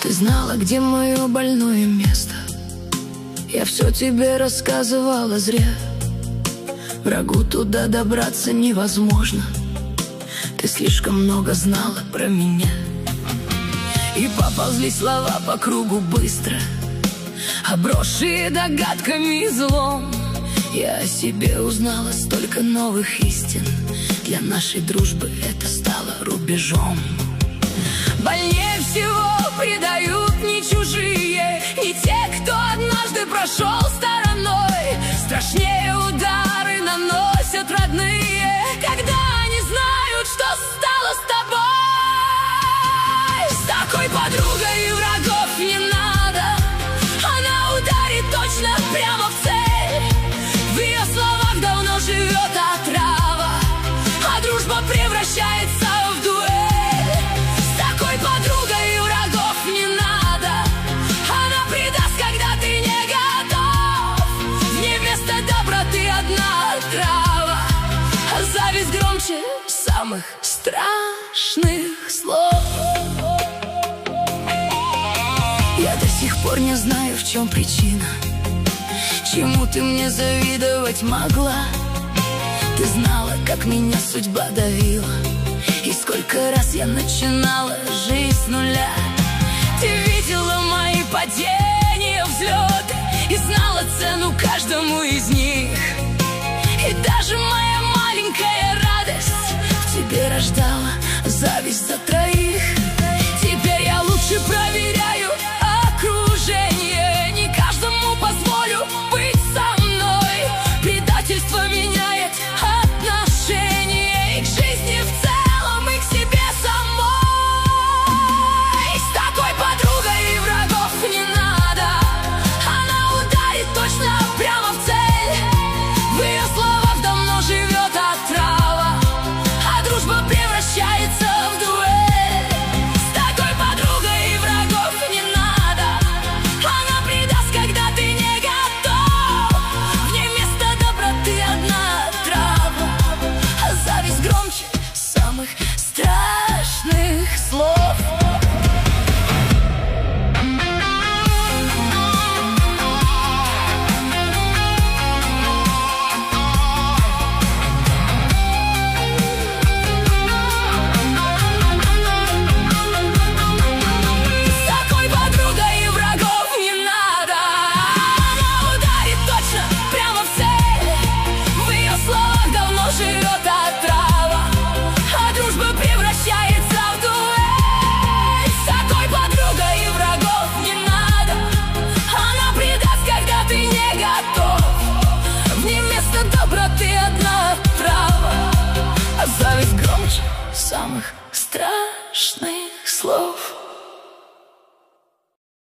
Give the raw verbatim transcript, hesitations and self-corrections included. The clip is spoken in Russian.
Ты знала, где мое больное место. Я все тебе рассказывала зря. Врагу туда добраться невозможно. Ты слишком много знала про меня. И поползли слова по кругу быстро, обросшие догадками и злом. Я о себе узнала столько новых истин. Для нашей дружбы это стало рубежом. Больнее всего предают не чужие, не те, кто однажды прошел стороной. Страшнее удары наносят родные, когда они знают, что стало с тобой. С такой подругой и врагов не надо. Она ударит точно прямо в цель. В ее словах давно живет отрава, а дружба превращается в дуэль. С такой подругой и врагов не надо. Она предаст, когда ты не готов. В ней вместо доброты одна отрава, а зависть громче самых страшных слов. Я до сих пор не знаю, в чем причина, чему ты мне завидовать могла. Ты знала, как меня судьба давила, и сколько раз я начинала жизнь с нуля. Ты видела мои падения, взлеты, и знала цену каждому из них. И даже моя маленькая радость в тебе рождала зависть за троих.